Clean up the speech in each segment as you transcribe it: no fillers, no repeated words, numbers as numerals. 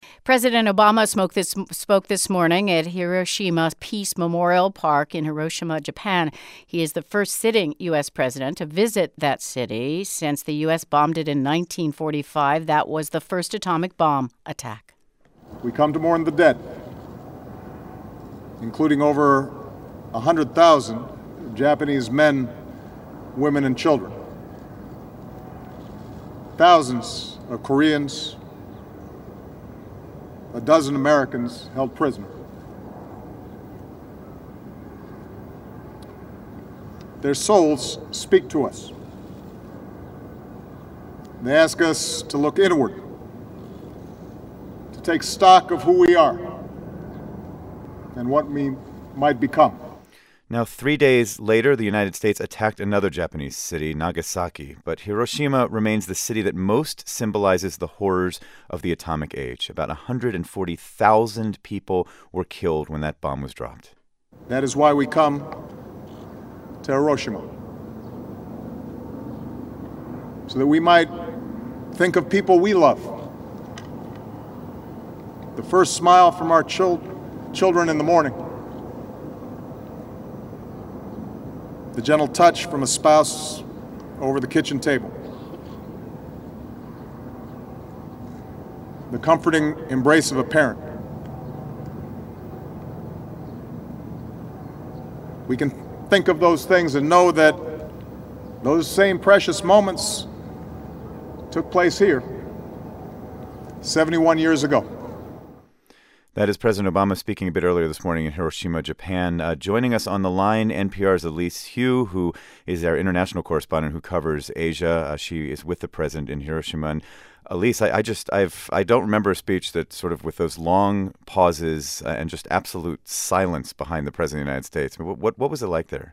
President Obama spoke this morning at Hiroshima Peace Memorial Park in Hiroshima, Japan. He is the first sitting U.S. president to visit that city since the U.S. bombed it in 1945. That was the first atomic bomb attack. We come to mourn the dead, including over 100,000 Japanese men, women, and children. Thousands of Koreans, a dozen Americans held prisoner. Their souls speak to us. They ask us to look inward, to take stock of who we are and what we might become. Now, 3 days later, the United States attacked another Japanese city, Nagasaki. But Hiroshima remains the city that most symbolizes the horrors of the atomic age. About 140,000 people were killed when that bomb was dropped. That is why we come to Hiroshima, so that we might think of people we love. The first smile from our children in the morning. The gentle touch from a spouse over the kitchen table. The comforting embrace of a parent. We can think of those things and know that those same precious moments took place here 71 years ago. That is President Obama speaking a bit earlier this morning in Hiroshima, Japan. Joining us on the line, NPR's Elise Hu, who is our international correspondent who covers Asia. She is with the president in Hiroshima. And Elise, I don't remember a speech that sort of with those long pauses and just absolute silence behind the president of the United States. What was it like there?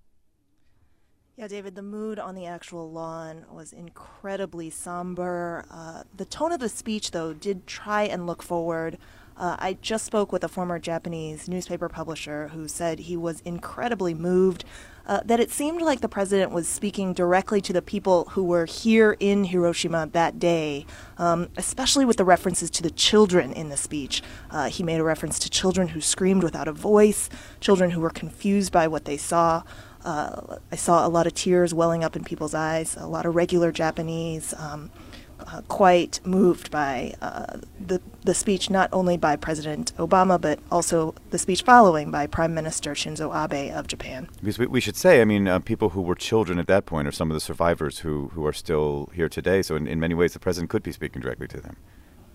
Yeah, David, the mood on the actual lawn was incredibly somber. The tone of the speech, though, did try and look forward. I just spoke with a former Japanese newspaper publisher who said he was incredibly moved, that it seemed like the president was speaking directly to the people who were here in Hiroshima that day, especially with the references to the children in the speech. He made a reference to children who screamed without a voice, children who were confused by what they saw. I saw a lot of tears welling up in people's eyes, a lot of regular Japanese, quite moved by the speech, not only by President Obama, but also the speech following by Prime Minister Shinzo Abe of Japan. Because we should say, I mean, people who were children at that point are some of the survivors who are still here today. So in many ways, the president could be speaking directly to them.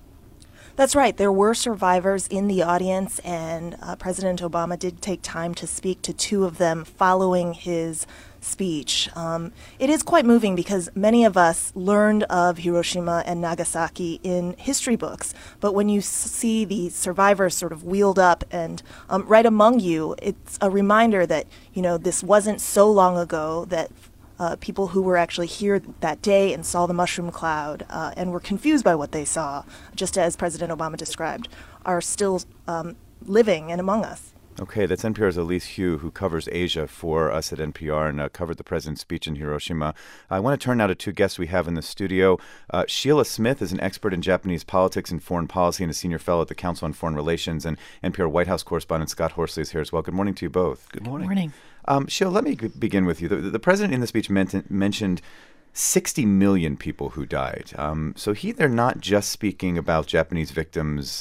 That's right. There were survivors in the audience, and President Obama did take time to speak to two of them following his speech. It is quite moving because many of us learned of Hiroshima and Nagasaki in history books, but when you see the survivors sort of wheeled up and right among you, it's a reminder that, you know, this wasn't so long ago, that people who were actually here that day and saw the mushroom cloud and were confused by what they saw, just as President Obama described, are still living and among us. Okay, that's NPR's Elise Hu, who covers Asia for us at NPR and covered the president's speech in Hiroshima. I want to turn now to two guests we have in the studio. Sheila Smith is an expert in Japanese politics and foreign policy and a senior fellow at the Council on Foreign Relations. And NPR White House correspondent Scott Horsley is here as well. Good morning to you both. Good morning. Good morning. Sheila, let me begin with you. The president in the speech mentioned 60 million people who died. So they're not just speaking about Japanese victims,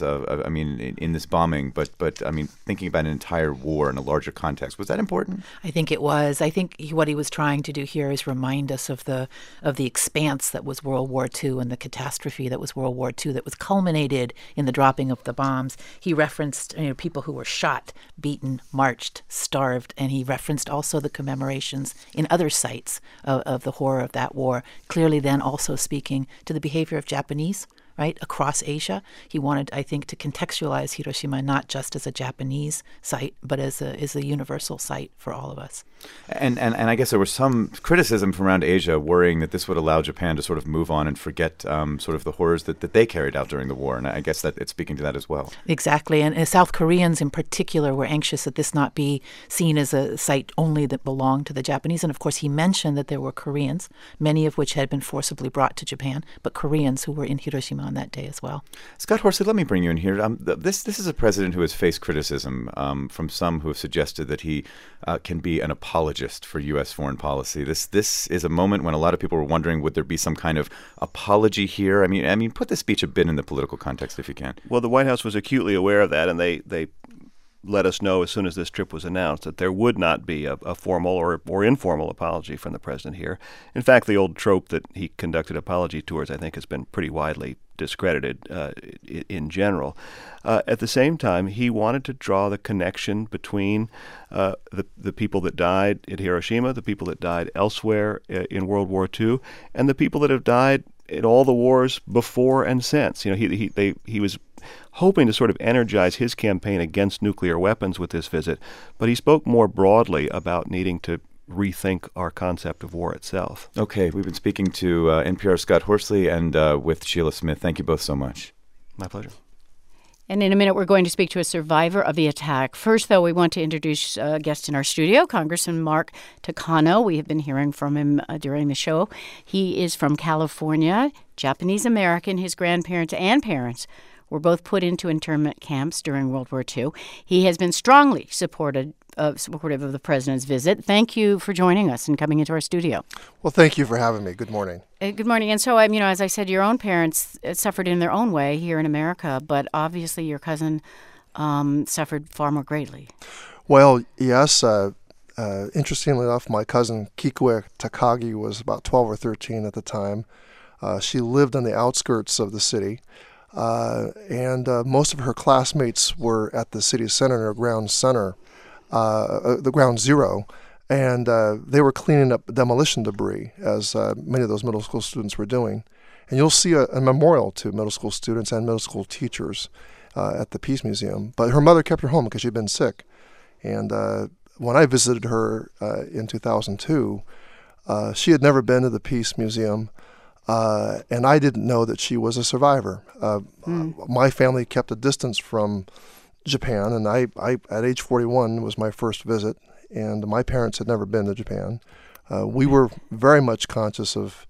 in this bombing, but I mean, thinking about an entire war in a larger context. Was that important? I think it was. I think what he was trying to do here is remind us of the expanse that was World War II and the catastrophe that was World War II that was culminated in the dropping of the bombs. He referenced people who were shot, beaten, marched, starved, and he referenced also the commemorations in other sites of the horror of that war. Clearly then also speaking to the behavior of Japanese, right, across Asia. He wanted, I think, to contextualize Hiroshima not just as a Japanese site, but as a universal site for all of us. And I guess there was some criticism from around Asia worrying that this would allow Japan to sort of move on and forget sort of the horrors that they carried out during the war. And I guess that it's speaking to that as well. Exactly. And South Koreans in particular were anxious that this not be seen as a site only that belonged to the Japanese. And of course, he mentioned that there were Koreans, many of which had been forcibly brought to Japan, but Koreans who were in Hiroshima on that day as well. Scott Horsley, let me bring you in here. This is a president who has faced criticism from some who have suggested that he can be an apologist for U.S. foreign policy. This is a moment when a lot of people were wondering, would there be some kind of apology here? I mean, put the speech a bit in the political context if you can. Well, the White House was acutely aware of that, and they let us know as soon as this trip was announced that there would not be a formal or informal apology from the president here. In fact, the old trope that he conducted apology tours, I think, has been pretty widely discredited in general. At the same time, he wanted to draw the connection between the people that died at Hiroshima, the people that died elsewhere in World War II, and the people that have died in all the wars before and since. You know, he was hoping to sort of energize his campaign against nuclear weapons with this visit, but he spoke more broadly about needing to rethink our concept of war itself. Okay, we've been speaking to NPR's Scott Horsley and with Sheila Smith. Thank you both so much. My pleasure. And in a minute, we're going to speak to a survivor of the attack. First, though, we want to introduce a guest in our studio, Congressman Mark Takano. We have been hearing from him during the show. He is from California, Japanese-American. His grandparents and parents were both put into internment camps during World War II. He has been strongly supportive of the president's visit. Thank you for joining us and coming into our studio. Well, thank you for having me. Good morning. Good morning. And so, as I said, your own parents suffered in their own way here in America, but obviously your cousin suffered far more greatly. Well, yes. Interestingly enough, my cousin Kikue Takagi was about 12 or 13 at the time. She lived on the outskirts of the city. And most of her classmates were at the city center, or ground center, the ground zero, and they were cleaning up demolition debris, as many of those middle school students were doing. And you'll see a memorial to middle school students and middle school teachers at the Peace Museum. But her mother kept her home because she'd been sick. And when I visited her in 2002, she had never been to the Peace Museum. And I didn't know that she was a survivor. My family kept a distance from Japan, and I at age 41 was my first visit, and my parents had never been to Japan. We were very much conscious of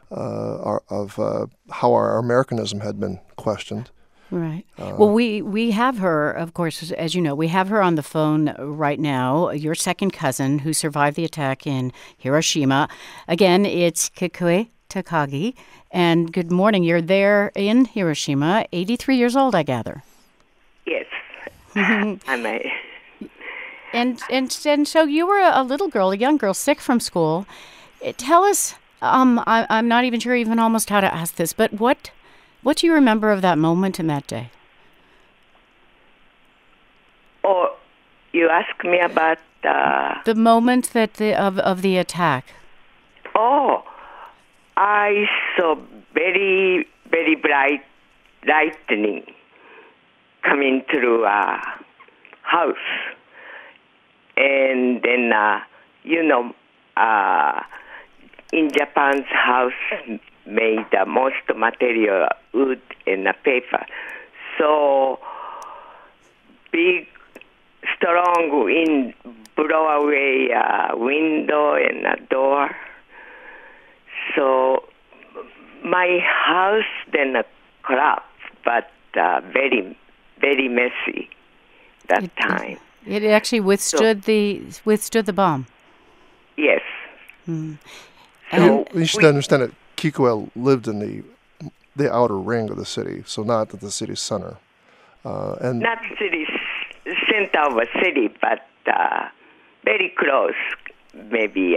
how our Americanism had been questioned. Right. Well, we have her, of course, as you know, we have her on the phone right now, your second cousin who survived the attack in Hiroshima. Again, it's Kikue Takagi. And good morning. You're there in Hiroshima, 83 years old, I gather. Yes, I'm And so you were a little girl, a young girl, sick from school. Tell us, I'm not even sure even almost how to ask this, but what do you remember of that moment in that day? Oh, you asked me about the moment of the attack. Oh, I saw very, very bright lightning coming through a house. And then, in Japan's house made most material wood and paper. So big, strong wind blow away window and a door. So my house then collapsed, but very, very messy that time. It actually withstood the bomb. Yes. Mm. And you should understand that Kikue lived in the outer ring of the city, so not at the city center. And not city center of a city, but very close, maybe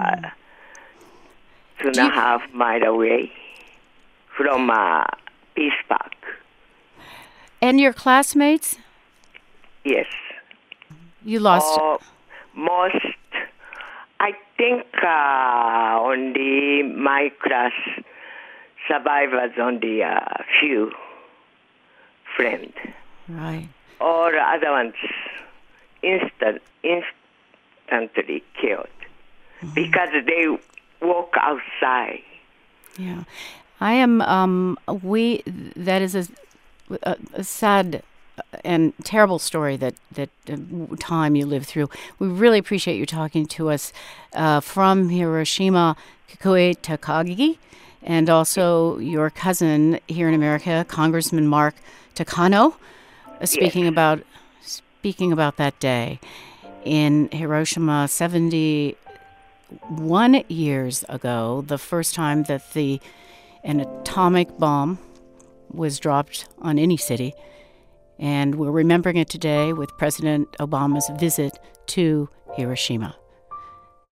2.5 miles away from Peace Park. And your classmates? Yes. You lost most. I think only my class survivors, only a few friends. Right. All other ones instantly killed because they walk outside. Yeah, I am. That is a sad and terrible story that time you lived through. We really appreciate you talking to us from Hiroshima, Kikue Takagi. and also your cousin here in America, Congressman Mark Takano, speaking about that day in Hiroshima 71 years ago, the first time that an atomic bomb was dropped on any city. And we're remembering it today with President Obama's visit to Hiroshima.